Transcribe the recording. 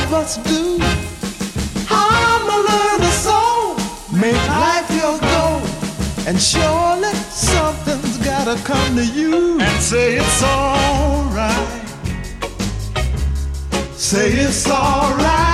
of us do. I'm a learner soul, make life your goal, and surely something's gotta come to you and say it's alright. Say it's alright.